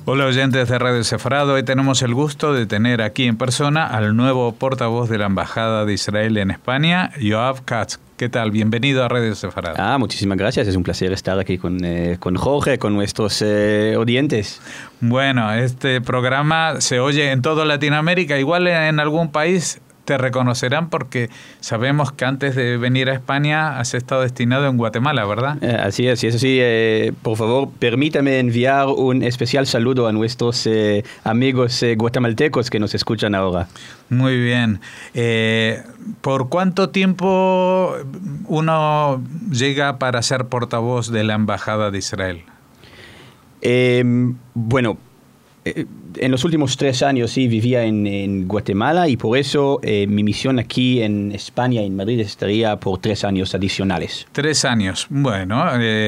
Hola oyentes de Radio Sefarad, hoy tenemos el gusto de tener aquí en persona al nuevo portavoz de la Embajada de Israel en España, Yoav Katz. ¿Qué tal? Bienvenido a Radio Sefarad. Muchísimas gracias, es un placer estar aquí con Jorge, con nuestros oyentes. Bueno, este programa se oye en toda Latinoamérica, igual en algún país te reconocerán porque sabemos que antes de venir a España has estado destinado en Guatemala, ¿verdad? Así es, y eso sí, por favor, permítame enviar un especial saludo a nuestros amigos guatemaltecos que nos escuchan ahora. Muy bien. ¿Por cuánto tiempo uno llega para ser portavoz de la Embajada de Israel? Bueno, en los últimos 3 años sí vivía en Guatemala y por eso mi misión aquí en España, en Madrid, estaría por 3 años adicionales. 3 años. Bueno,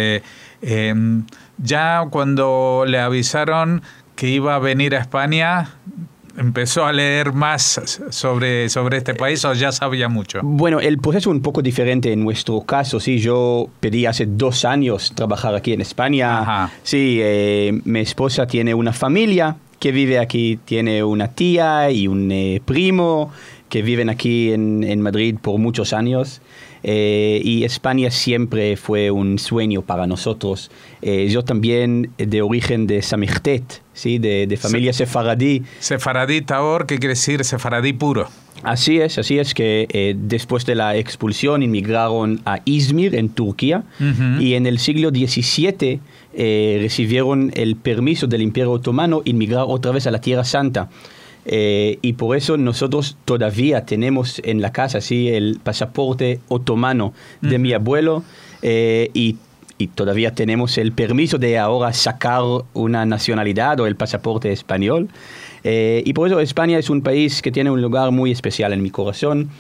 ya cuando le avisaron que iba a venir a España, ¿empezó a leer más sobre este país o ya sabía mucho? Bueno, el proceso es un poco diferente en nuestro caso. Sí, yo pedí hace 2 años trabajar aquí en España. Ajá. Sí, mi esposa tiene una familia que vive aquí, tiene una tía y un primo que viven aquí en Madrid por muchos años. Y España siempre fue un sueño para nosotros. Yo también de origen de Samechtet, ¿sí? de familia sefaradí. Sefaradí Tahor, ¿qué quiere decir sefaradí puro? Así es que después de la expulsión inmigraron a Izmir en Turquía. Uh-huh. Y en el siglo XVII recibieron el permiso del Imperio Otomano inmigrar otra vez a la Tierra Santa. Y por eso nosotros todavía tenemos en la casa el pasaporte otomano de mi abuelo y todavía tenemos el permiso de ahora sacar una nacionalidad o el pasaporte español. Y por eso España es un país que tiene un lugar muy especial en mi corazón.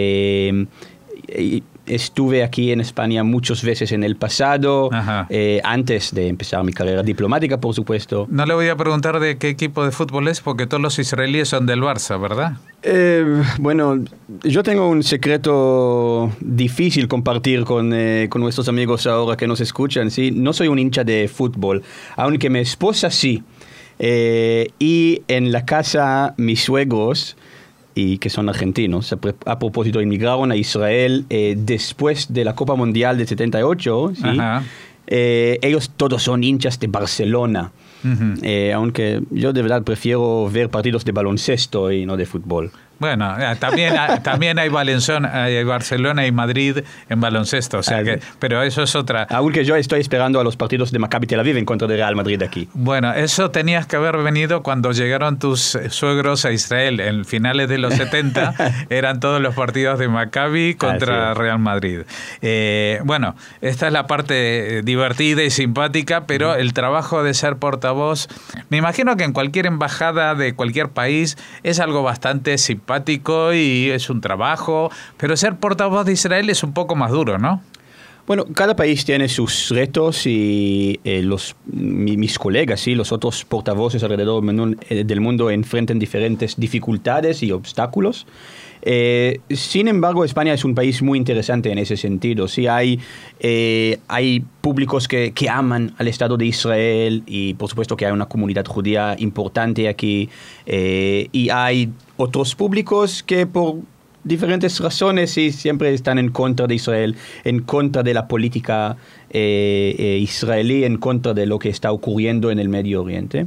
Estuve aquí en España muchas veces en el pasado, antes de empezar mi carrera diplomática, por supuesto. No le voy a preguntar de qué equipo de fútbol es, porque todos los israelíes son del Barça, ¿verdad? Bueno, yo tengo un secreto difícil compartir con nuestros amigos ahora que nos escuchan. ¿Sí? No soy un hincha de fútbol, aunque mi esposa sí. Y en la casa mis suegros, y que son argentinos, a propósito, inmigraron a Israel después de la Copa Mundial de 78, ¿sí? Ellos todos son hinchas de Barcelona, aunque yo de verdad prefiero ver partidos de baloncesto y no de fútbol. Bueno, también hay Barcelona y Madrid en baloncesto, o sea que, pero eso es otra. Aunque yo estoy esperando a los partidos de Maccabi Tel Aviv en contra de Real Madrid aquí. Bueno, eso tenías que haber venido cuando llegaron tus suegros a Israel. En finales de los 70 eran todos los partidos de Maccabi contra Real Madrid. Bueno, esta es la parte divertida y simpática, pero el trabajo de ser portavoz, me imagino que en cualquier embajada de cualquier país es algo bastante simpático y es un trabajo, pero ser portavoz de Israel es un poco más duro, ¿no? Bueno, cada país tiene sus retos y mis colegas, ¿sí? Los otros portavoces alrededor del mundo enfrentan diferentes dificultades y obstáculos. Sin embargo, España es un país muy interesante en ese sentido. Sí, hay públicos que aman al Estado de Israel y por supuesto que hay una comunidad judía importante aquí y hay otros públicos que por diferentes razones sí, siempre están en contra de Israel, en contra de la política israelí, en contra de lo que está ocurriendo en el Medio Oriente.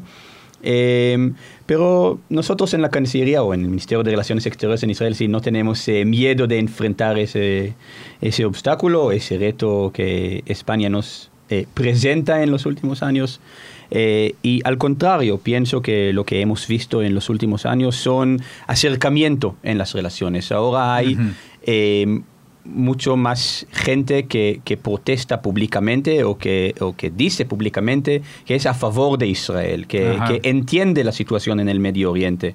Pero nosotros en la Cancillería o en el Ministerio de Relaciones Exteriores en Israel sí no tenemos miedo de enfrentar ese obstáculo, ese reto que España nos presenta en los últimos años. Y al contrario, pienso que lo que hemos visto en los últimos años son acercamiento en las relaciones. Ahora hay mucho más gente que protesta públicamente o que dice públicamente que es a favor de Israel, que entiende la situación en el Medio Oriente.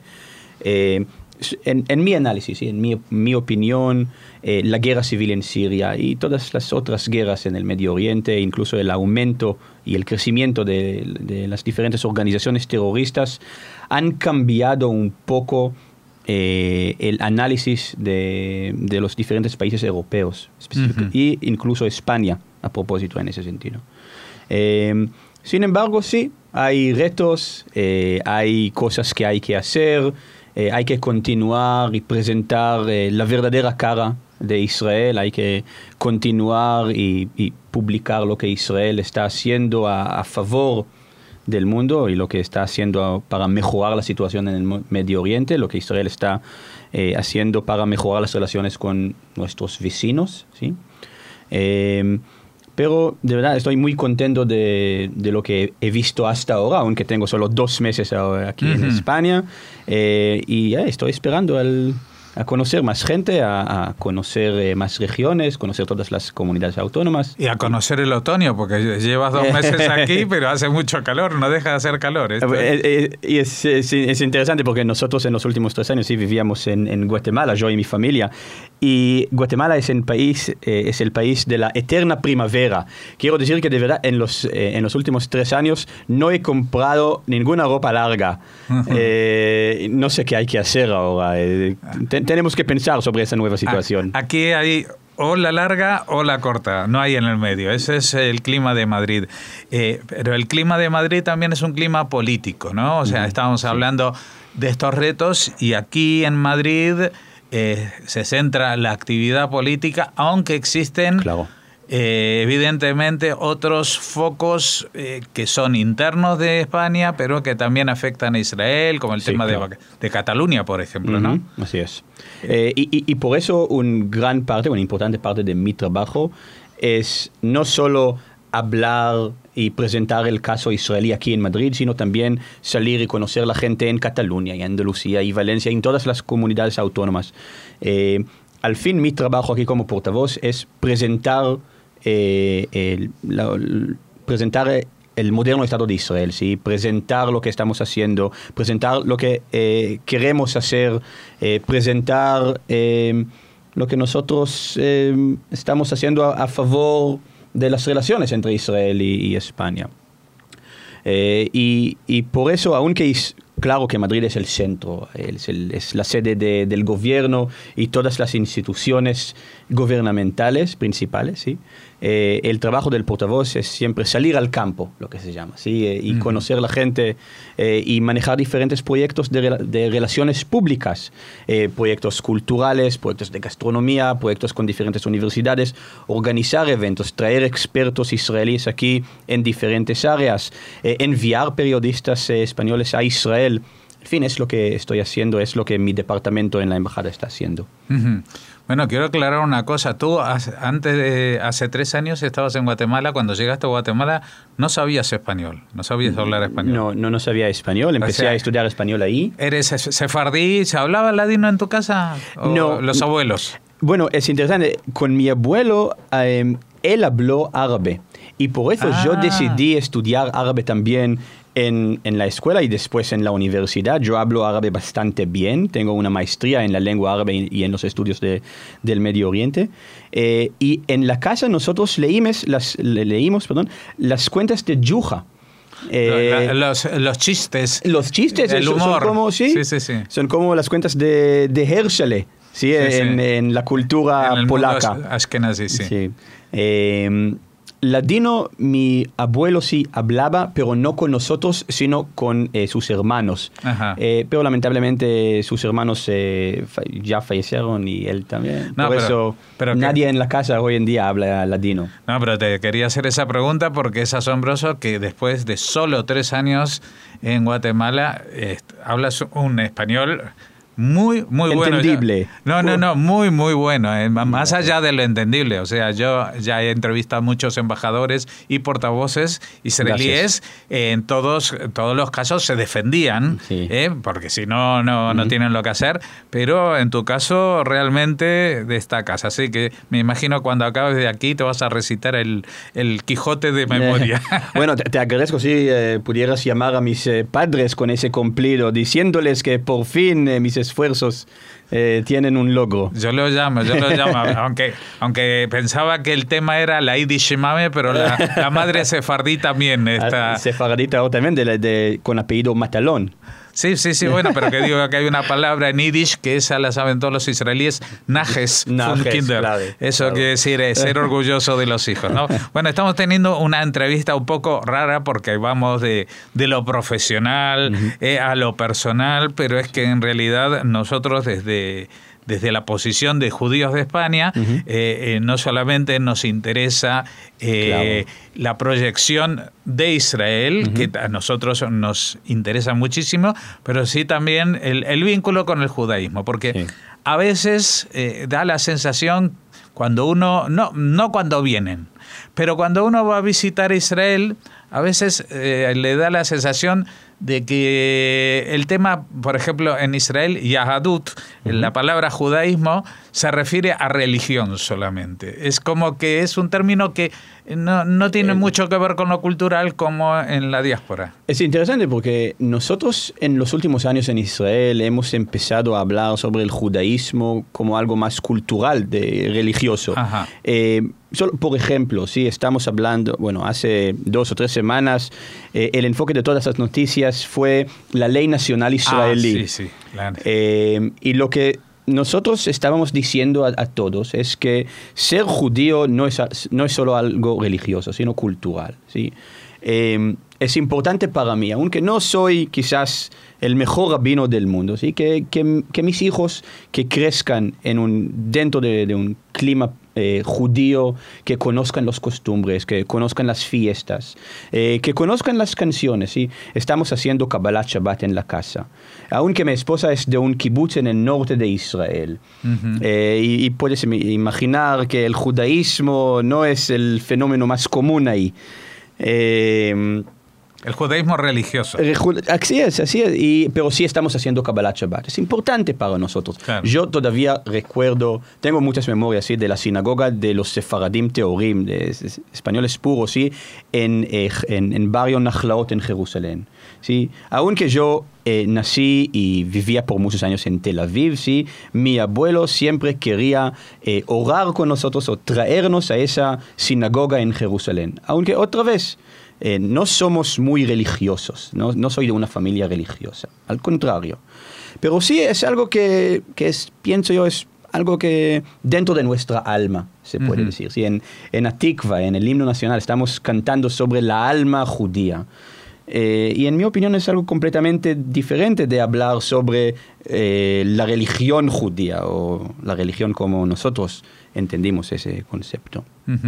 En mi análisis, en mi opinión, la guerra civil en Siria y todas las otras guerras en el Medio Oriente, incluso el aumento y el crecimiento de las diferentes organizaciones terroristas, han cambiado un poco el análisis de los diferentes países europeos, y incluso España, a propósito en ese sentido. Sin embargo, sí, hay retos, hay cosas que hay que hacer, hay que continuar y presentar la verdadera cara de Israel, hay que continuar y publicar lo que Israel está haciendo a favor del mundo y lo que está haciendo para mejorar la situación en el Medio Oriente, lo que Israel está haciendo para mejorar las relaciones con nuestros vecinos, ¿sí? Pero de verdad estoy muy contento de lo que he visto hasta ahora, aunque tengo solo 2 meses ahora aquí en España, y estoy esperando a conocer más gente, a conocer más regiones, conocer todas las comunidades autónomas. Y a conocer el otoño, porque llevas 2 meses aquí, pero hace mucho calor, no deja de hacer calor. Y es interesante porque nosotros en los últimos 3 años sí vivíamos en Guatemala, yo y mi familia, y Guatemala es el país de la eterna primavera. Quiero decir que de verdad en los últimos 3 años no he comprado ninguna ropa larga. No sé qué hay que hacer ahora. Tenemos que pensar sobre esa nueva situación. Aquí hay o la larga o la corta, no hay en el medio. Ese es el clima de Madrid. Pero el clima de Madrid también es un clima político, ¿no? O sea, estábamos hablando de estos retos y aquí en Madrid se centra la actividad política, aunque existen... Claro. Evidentemente otros focos que son internos de España, pero que también afectan a Israel, como el tema de Cataluña, por ejemplo, ¿no? Así es. Y por eso una importante parte de mi trabajo es no solo hablar y presentar el caso israelí aquí en Madrid, sino también salir y conocer a la gente en Cataluña y Andalucía y Valencia y en todas las comunidades autónomas. Al fin, mi trabajo aquí como portavoz es presentar el moderno Estado de Israel, ¿sí? Presentar lo que estamos haciendo, presentar lo que queremos hacer, presentar lo que nosotros estamos haciendo a favor de las relaciones entre Israel y España. Y por eso, aunque claro que Madrid es el centro, es la sede del gobierno y todas las instituciones gubernamentales principales, ¿sí? El trabajo del portavoz es siempre salir al campo, lo que se llama, ¿sí? Y conocer a la gente y manejar diferentes proyectos de relaciones públicas, proyectos culturales, proyectos de gastronomía, proyectos con diferentes universidades, organizar eventos, traer expertos israelíes aquí en diferentes áreas, enviar periodistas españoles a Israel. En fin, es lo que estoy haciendo, es lo que mi departamento en la embajada está haciendo. Bueno, quiero aclarar una cosa. Tú hace 3 años estabas en Guatemala. Cuando llegaste a Guatemala no sabías español, no sabías hablar español. No sabía español. Empecé a estudiar español ahí. ¿Eres sefardí? ¿Se hablaba ladino en tu casa? ¿O no. ¿Los abuelos? Bueno, es interesante. Con mi abuelo, él habló árabe. Y por eso yo decidí estudiar árabe también en la escuela y después en la universidad. Yo hablo árabe bastante bien. Tengo una maestría en la lengua árabe y en los estudios del Medio Oriente. Y en la casa nosotros leímos las cuentas de Yuja. Los chistes. Los chistes. El humor. Son como, sí. Son como las cuentas de Herschel, ¿sí? En la cultura en el polaca. Mundo Ashkenazi, sí. Ladino, mi abuelo sí hablaba, pero no con nosotros, sino con sus hermanos. Pero lamentablemente sus hermanos ya fallecieron y él también. Por eso nadie en la casa hoy en día habla ladino. No, pero te quería hacer esa pregunta porque es asombroso que después de solo 3 años en Guatemala hablas un español muy bueno. Entendible. No, muy bueno. Más allá de lo entendible. O sea, yo ya he entrevistado a muchos embajadores y portavoces israelíes. En todos los casos se defendían, porque si no tienen lo que hacer. Pero en tu caso realmente destacas. Así que me imagino cuando acabes de aquí te vas a recitar el Quijote de memoria. Bueno, te agradezco si pudieras llamar a mis padres con ese cumplido, diciéndoles que por fin mis esfuerzos tienen un logro. Yo lo llamo, aunque pensaba que el tema era la Yiddish Mame, pero la madre sefardí también está. Sefardí también con apellido Matalón. Sí, bueno, pero que digo que hay una palabra en yiddish que esa la saben todos los israelíes, najes von Kinder. Claro, eso quiere decir ser orgulloso de los hijos, ¿no? Bueno, estamos teniendo una entrevista un poco rara porque vamos de lo profesional a lo personal, pero es que en realidad nosotros desde la posición de judíos de España, no solamente nos interesa la proyección de Israel, que a nosotros nos interesa muchísimo, pero sí también el vínculo con el judaísmo, porque a veces da la sensación cuando uno, no cuando vienen, pero cuando uno va a visitar Israel, a veces le da la sensación de que el tema, por ejemplo, en Israel, Yahadut, la palabra judaísmo, se refiere a religión solamente. Es como que es un término que no tiene mucho que ver con lo cultural como en la diáspora. Es interesante porque nosotros en los últimos años en Israel hemos empezado a hablar sobre el judaísmo como algo más cultural, religioso. Solo, por ejemplo, sí, estamos hablando, hace 2 o 3 semanas, el enfoque de todas las noticias fue la ley nacional israelí. Claro. Y lo que nosotros estábamos diciendo a todos es que ser judío no es solo algo religioso, sino cultural, ¿sí? Es importante para mí, aunque no soy quizás el mejor rabino del mundo, ¿sí? Que mis hijos que crezcan dentro de un clima judío, que conozcan las costumbres, que conozcan las fiestas, que conozcan las canciones, ¿sí? Estamos haciendo Kabbalat Shabbat en la casa. Aunque mi esposa es de un kibutz en el norte de Israel. Y puedes imaginar que el judaísmo no es el fenómeno más común ahí. El judaísmo religioso. Así es. Pero sí estamos haciendo Kabbalat Shabbat. Es importante para nosotros. Claro. Yo todavía recuerdo, tengo muchas memorias, ¿sí?, de la sinagoga de los sefaradim teorim, de españoles puros, ¿sí?, en barrio Nachlaot en Jerusalén, ¿sí? Aunque yo nací y vivía por muchos años en Tel Aviv, ¿sí?, mi abuelo siempre quería orar con nosotros o traernos a esa sinagoga en Jerusalén. Aunque otra vez, no somos muy religiosos, no soy de una familia religiosa, al contrario. Pero sí es algo que pienso yo, es algo que dentro de nuestra alma, se puede decir. ¿Sí? En Atikva, en el himno nacional, estamos cantando sobre la alma judía. Y en mi opinión es algo completamente diferente de hablar sobre la religión judía o la religión como nosotros entendimos ese concepto.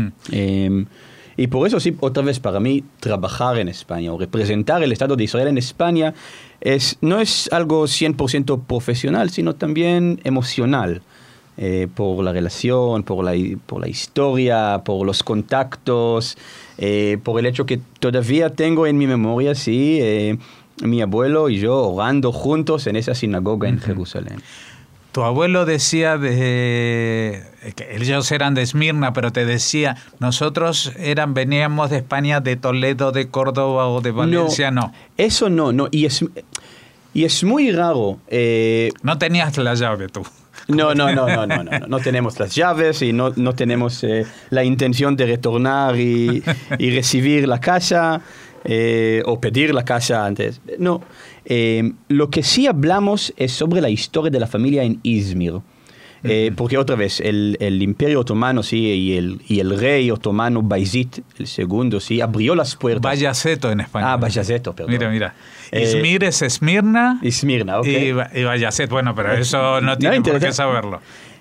Y por eso sí, otra vez para mí, trabajar en España o representar el Estado de Israel en España no es algo 100% profesional, sino también emocional. Por la relación, por la historia, por los contactos, por el hecho que todavía tengo en mi memoria, sí, mi abuelo y yo orando juntos en esa sinagoga en Jerusalén. Tu abuelo decía que ellos eran de Esmirna, pero te decía, nosotros veníamos de España, de Toledo, de Córdoba o de Valencia, no. Eso no. Y es muy raro. No tenías la llave tú. No tenemos las llaves y no tenemos la intención de retornar y recibir la casa o pedir la casa antes. No. Lo que sí hablamos es sobre la historia de la familia en Izmir. Porque otra vez, el Imperio Otomano, sí, y el rey otomano Bayezid II, sí, abrió las puertas. Bayaceto en español. Bayaceto, perdón. Mira. Izmir es Esmirna. Esmirna, ok. Y Bayazet, bueno, pero eso no tiene por qué saberlo.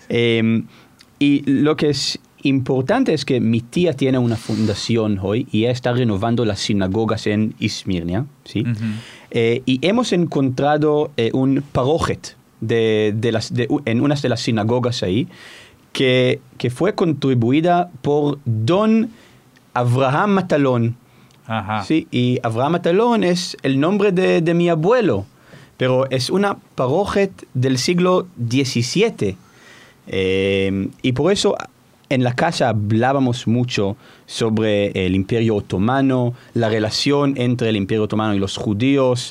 Y lo que es importante es que mi tía tiene una fundación hoy y ella está renovando las sinagogas en Izmirna, ¿sí? Y hemos encontrado un parojet en una de las sinagogas ahí que fue contribuida por don Abraham Matalón. Ajá. Sí, y Abraham Matalón es el nombre de mi abuelo, pero es una parojet del siglo XVII. Y por eso en la casa hablábamos mucho sobre el Imperio Otomano, la relación entre el Imperio Otomano y los judíos,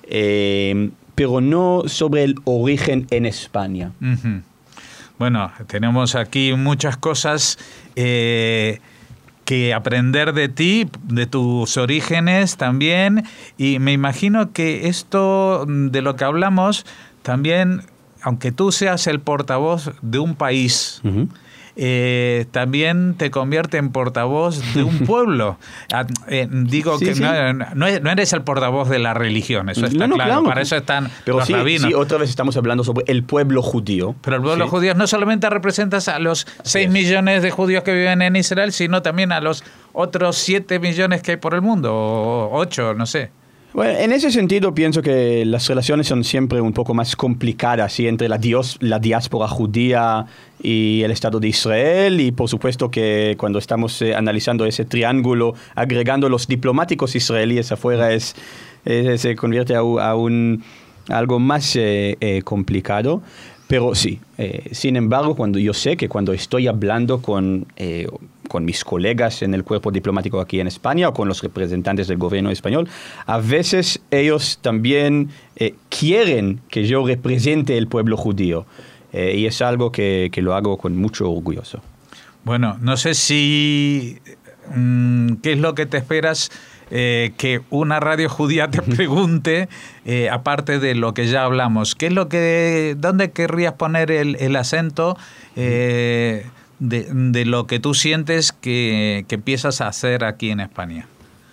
pero no sobre el origen en España. Bueno, tenemos aquí muchas cosas que que aprender de ti, de tus orígenes también, y me imagino que esto de lo que hablamos también, aunque tú seas el portavoz de un país, también te convierte en portavoz de un pueblo. Digo sí, que sí. No eres el portavoz de la religión, eso está claro. Para eso están los rabinos. Sí, otra vez estamos hablando sobre el pueblo judío. Pero el pueblo judío no solamente representas a los 6 millones de judíos que viven en Israel, sino también a los otros 7 millones que hay por el mundo, o 8, no sé. Bueno, en ese sentido pienso que las relaciones son siempre un poco más complicadas, ¿sí? Entre la diáspora judía y el Estado de Israel, y por supuesto que cuando estamos analizando ese triángulo, agregando los diplomáticos israelíes afuera, se convierte a algo más complicado. Pero sí, sin embargo, yo sé que cuando estoy hablando con mis colegas en el cuerpo diplomático aquí en España o con los representantes del gobierno español, a veces ellos también quieren que yo represente el pueblo judío. Y es algo que lo hago con mucho orgullo. Bueno, no sé si... ¿qué es lo que te esperas que una radio judía te pregunte, aparte de lo que ya hablamos? ¿Qué es dónde querrías poner el acento de lo que tú sientes que empiezas a hacer aquí en España?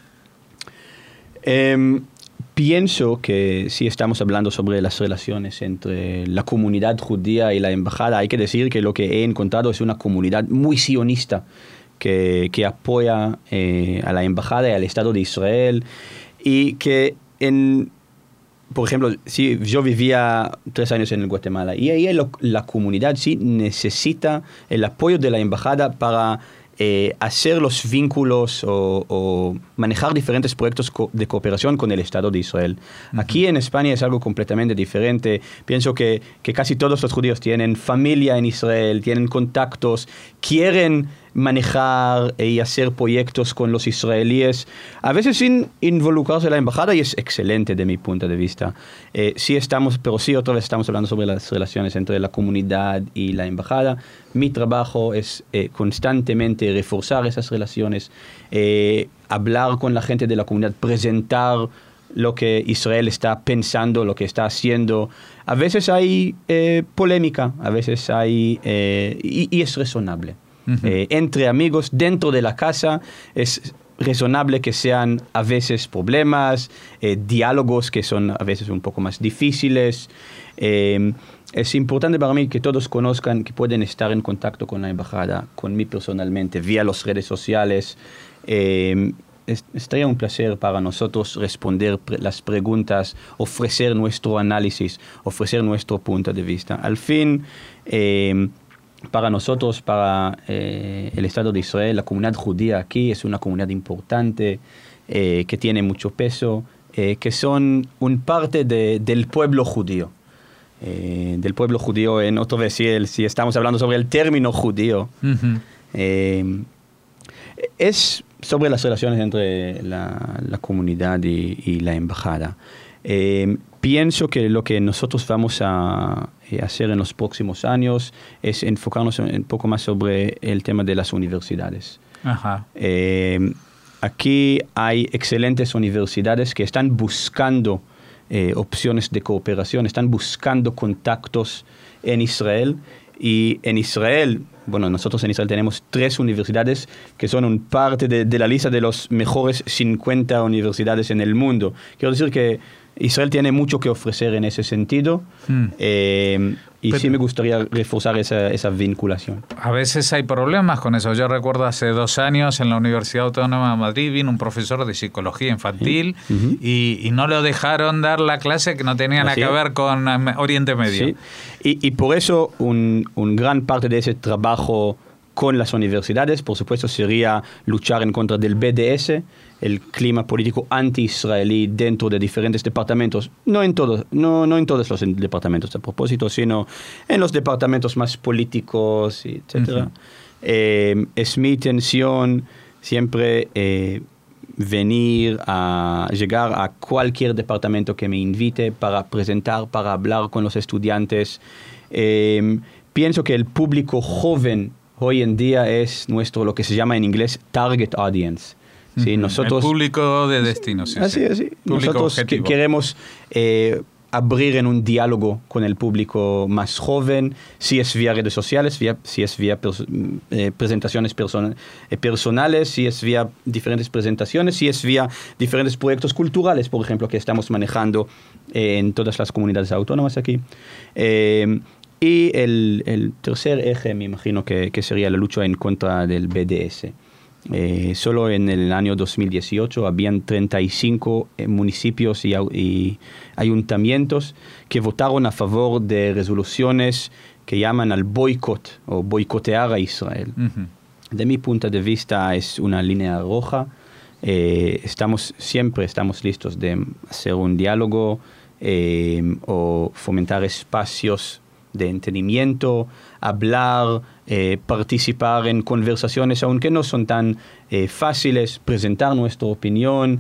Pienso que si estamos hablando sobre las relaciones entre la comunidad judía y la embajada, hay que decir que lo que he encontrado es una comunidad muy sionista, que apoya a la embajada y al Estado de Israel, y que por ejemplo, si yo vivía 3 años en Guatemala, y ahí la comunidad sí necesita el apoyo de la embajada para hacer los vínculos o manejar diferentes proyectos de cooperación con el Estado de Israel. Aquí en España es algo completamente diferente. Pienso que casi todos los judíos tienen familia en Israel, tienen contactos, quieren manejar y hacer proyectos con los israelíes, a veces sin involucrarse en la embajada, y es excelente de mi punto de vista. Pero sí, otra vez estamos hablando sobre las relaciones entre la comunidad y la embajada. Mi trabajo es constantemente reforzar esas relaciones, hablar con la gente de la comunidad, presentar lo que Israel está pensando, lo que está haciendo. A veces hay polémica, a veces hay... y es razonable. Entre amigos, dentro de la casa, es razonable que sean a veces problemas, diálogos que son a veces un poco más difíciles. Es importante para mí que todos conozcan que pueden estar en contacto con la embajada, conmigo personalmente, vía las redes sociales. Estaría un placer para nosotros responder las preguntas, ofrecer nuestro análisis, ofrecer nuestro punto de vista. Al fin, para nosotros, para el Estado de Israel, la comunidad judía aquí es una comunidad importante, que tiene mucho peso, que son un parte del pueblo judío. Del pueblo judío, otra vez, si estamos hablando sobre el término judío, es sobre las relaciones entre la comunidad y la embajada. Pienso que lo que nosotros vamos a hacer en los próximos años es enfocarnos un poco más sobre el tema de las universidades. Ajá. Aquí hay excelentes universidades que están buscando opciones de cooperación, están buscando contactos en Israel. Y en Israel, nosotros en Israel tenemos 3 universidades que son un parte de la lista de los mejores 50 universidades en el mundo. Quiero decir que Israel tiene mucho que ofrecer en ese sentido, y sí me gustaría reforzar esa vinculación. A veces hay problemas con eso. Yo recuerdo hace 2 años en la Universidad Autónoma de Madrid vino un profesor de psicología infantil, y no lo dejaron dar la clase que no tenía nada que ver con Oriente Medio. Sí. Y por eso un gran parte de ese trabajo con las universidades, por supuesto, sería luchar en contra del BDS, el clima político anti-israelí dentro de diferentes departamentos, no en todos los departamentos a propósito, sino en los departamentos más políticos, etc. Es mi intención siempre llegar a cualquier departamento que me invite para presentar, para hablar con los estudiantes. Pienso que el público joven hoy en día es nuestro, lo que se llama en inglés, target audience. ¿Sí? Nosotros, el público de destino. Sí, así. Nosotros queremos abrir en un diálogo con el público más joven, si es vía redes sociales, si es vía presentaciones personales, si es vía diferentes presentaciones, si es vía diferentes proyectos culturales, por ejemplo, que estamos manejando en todas las comunidades autónomas aquí. Y el tercer eje, me imagino que sería la lucha en contra del BDS. Solo en el año 2018 habían 35 municipios y ayuntamientos que votaron a favor de resoluciones que llaman al boicot o boicotear a Israel. De mi punto de vista es una línea roja. Siempre estamos listos de hacer un diálogo o fomentar espacios de entendimiento, hablar, participar en conversaciones, aunque no son tan fáciles, presentar nuestra opinión,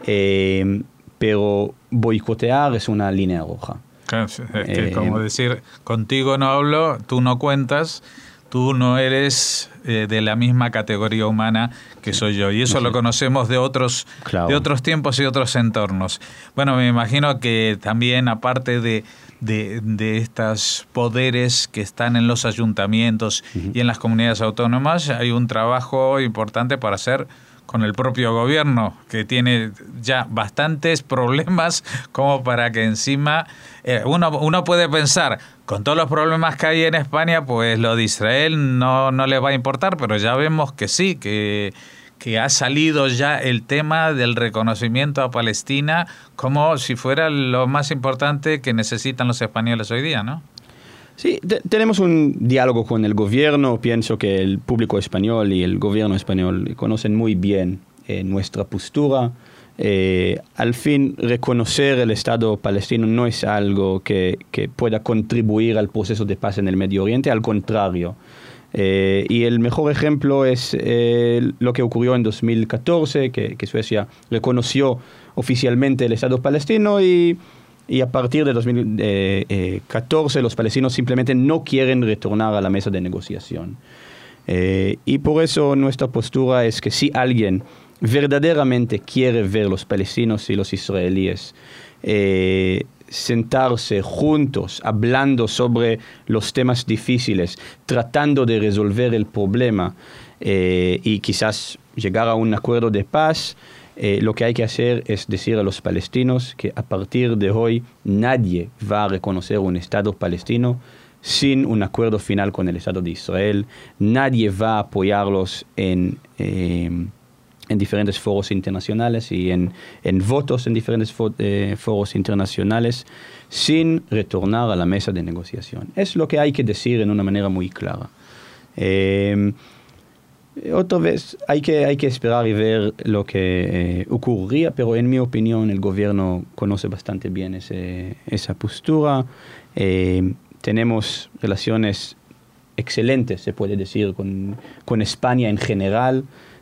pero boicotear es una línea roja. Claro, es que como decir, contigo no hablo, tú no cuentas, tú no eres de la misma categoría humana que soy yo. Y eso lo conocemos de otros tiempos y otros entornos. Bueno, me imagino que también, aparte de estos poderes que están en los ayuntamientos y en las comunidades autónomas, hay un trabajo importante para hacer con el propio gobierno, que tiene ya bastantes problemas como para que encima uno puede pensar, con todos los problemas que hay en España, pues lo de Israel no le va a importar, pero ya vemos que sí, que ha salido ya el tema del reconocimiento a Palestina como si fuera lo más importante que necesitan los españoles hoy día, ¿no? Sí, tenemos un diálogo con el gobierno. Pienso que el público español y el gobierno español conocen muy bien nuestra postura. Al fin, reconocer el Estado palestino no es algo que pueda contribuir al proceso de paz en el Medio Oriente, al contrario. Y el mejor ejemplo es lo que ocurrió en 2014, que Suecia reconoció oficialmente el Estado palestino y a partir de 2014 los palestinos simplemente no quieren retornar a la mesa de negociación. Y por eso nuestra postura es que si alguien verdaderamente quiere ver los palestinos y los israelíes sentarse juntos, hablando sobre los temas difíciles, tratando de resolver el problema y quizás llegar a un acuerdo de paz, lo que hay que hacer es decir a los palestinos que a partir de hoy nadie va a reconocer un Estado palestino sin un acuerdo final con el Estado de Israel. Nadie va a apoyarlos en diferentes foros internacionales y en votos en diferentes foros internacionales sin retornar a la mesa de negociación. Es lo que hay que decir en una manera muy clara. Otra vez hay que esperar y ver lo que ocurriría, pero en mi opinión el gobierno conoce bastante bien esa postura. Tenemos relaciones excelentes, se puede decir, con España en general.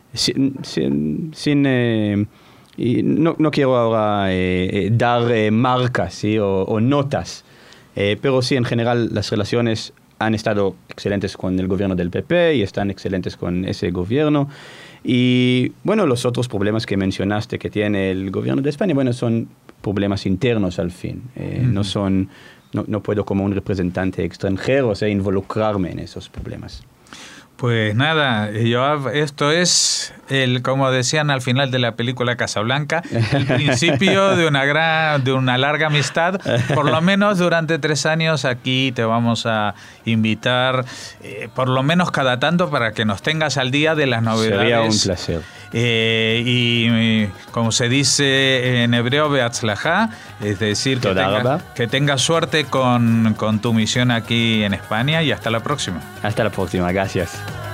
Y no quiero ahora dar marcas, ¿sí? o notas, pero sí, en general las relaciones han estado excelentes con el gobierno del PP y están excelentes con ese gobierno. Y bueno, los otros problemas que mencionaste que tiene el gobierno de España, bueno, son problemas internos al fin. No puedo como un representante extranjero involucrarme en esos problemas. Pues nada, Yoav, esto es como decían al final de la película Casablanca, el principio de una larga amistad. Por lo menos durante 3 años aquí te vamos a invitar, por lo menos cada tanto, para que nos tengas al día de las novedades. Sería un placer. Y como se dice en hebreo, beatzlajá, es decir, que tengas suerte con tu misión aquí en España, y hasta la próxima. Hasta la próxima, gracias.